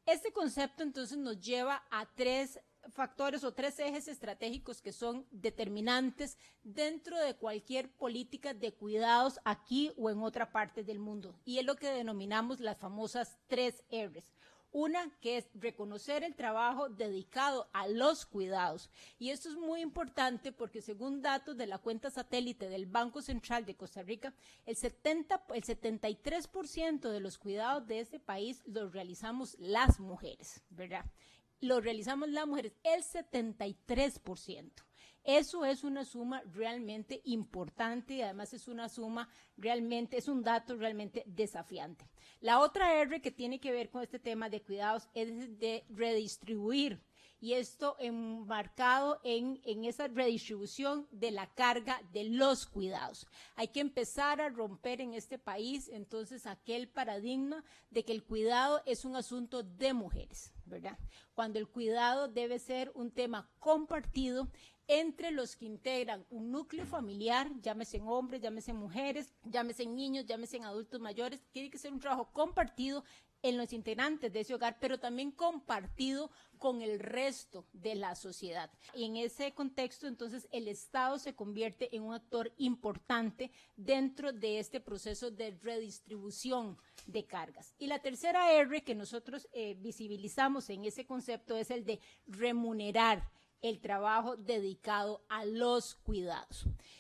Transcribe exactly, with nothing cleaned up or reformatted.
Este concepto entonces nos lleva a tres factores o tres ejes estratégicos que son determinantes dentro de cualquier política de cuidados aquí o en otra parte del mundo. Y es lo que denominamos las famosas tres R's. Una que es reconocer el trabajo dedicado a los cuidados. Y esto es muy importante porque según datos de la cuenta satélite del Banco Central de Costa Rica, el, setenta, el setenta y tres por ciento de los cuidados de este país los realizamos las mujeres, ¿verdad? Lo realizamos las mujeres, el setenta y tres por ciento. Eso es una suma realmente importante y además es una suma realmente, es un dato realmente desafiante. La otra R que tiene que ver con este tema de cuidados es de redistribuir, y esto enmarcado en, en esa redistribución de la carga de los cuidados. Hay que empezar a romper en este país entonces aquel paradigma de que el cuidado es un asunto de mujeres, ¿verdad? Cuando el cuidado debe ser un tema compartido entre los que integran un núcleo familiar, llámese hombres, llámese mujeres, llámese niños, llámese adultos mayores. Tiene que ser un trabajo compartido en los integrantes de ese hogar, pero también compartido con el resto de la sociedad. Y en ese contexto, entonces, el Estado se convierte en un actor importante dentro de este proceso de redistribución de cargas. Y la tercera R que nosotros eh, visibilizamos en ese concepto es el de remunerar el trabajo dedicado a los cuidados.